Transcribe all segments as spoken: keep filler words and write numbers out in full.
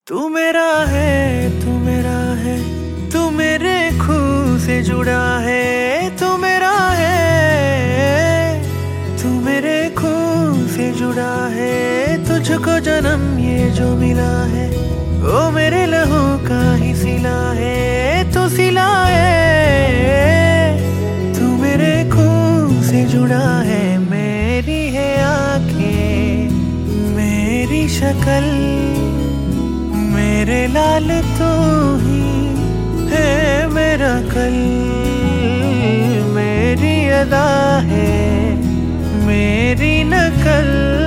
तू मेरा है, तू मेरा है, तू मेरे खून से जुड़ा है। तू मेरा है, तू मेरे खून से जुड़ा है। तुझको जन्म ये जो मिला है, वो मेरे लहू का ही सिला है। तू सिला है, तू मेरे खून से जुड़ा है। मेरी है आंखें, मेरी शक्ल, मेरे लाल तू ही है मेरा कल। मेरी अदा है, मेरी नकल,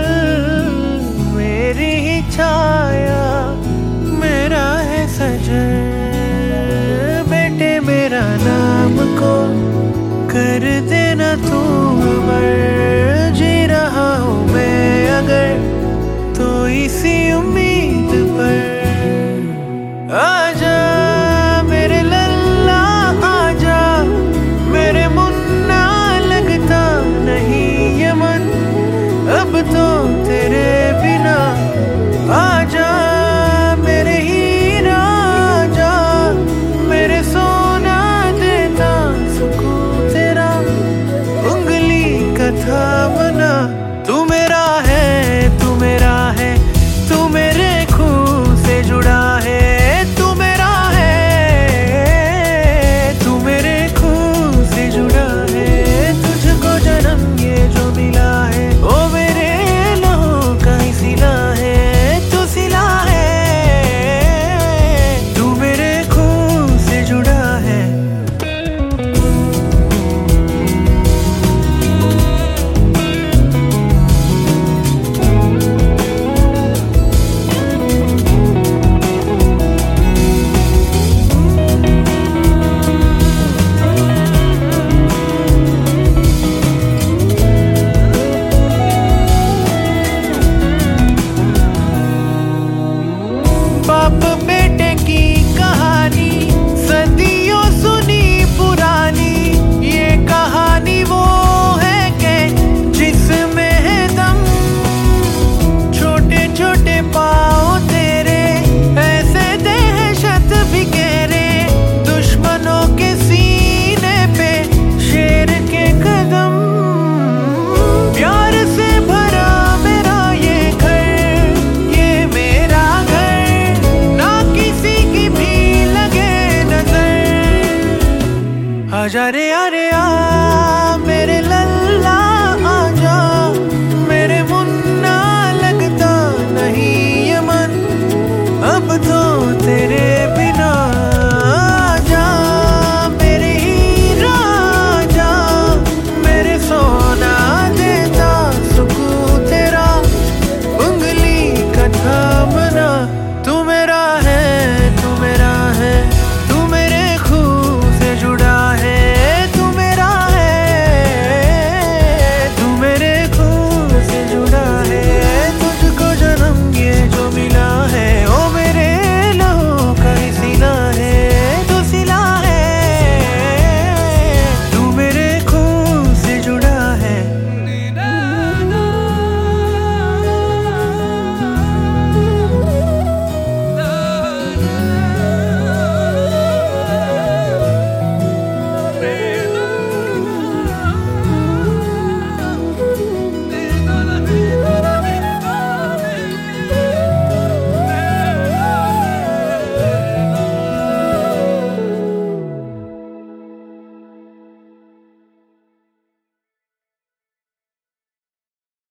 मेरी ही छाया, मेरा है सजन। बेटे मेरा नाम को कर देना तू अमर। जी रहा हूँ मैं अगर तो इसी उम्मीद पर। आजा मेरे लल्ला आजा, मेरे मुन्ना लगता नहीं ये मन अब तो तेरे बिना। आजा मेरे हीरा आजा, मेरे सोना देता सुकून तेरा उंगली का थामना। तू मेरा है, तू मेरा है, तू मेरे खून से जुड़ा है। तू मेरा है, तू मेरे खून से जुड़ा है। तुझको जन्म ये जो मिला है, वो मेरे लहू का ही सिला है। तू सिला है, तू मेरे खून से जुड़ा है। बाप बेटे की कहानी सदियों सुनी पुरानी। ये कहानी वो है के जिसमें है दम। छोटे छोटे पाँव तेरे ऐसे दहशत भी गहरे। दुश्मनों के सीने पे शेर के कदम। प्यार से भरा मेरा ये घर, ये मेरा घर, आजा रे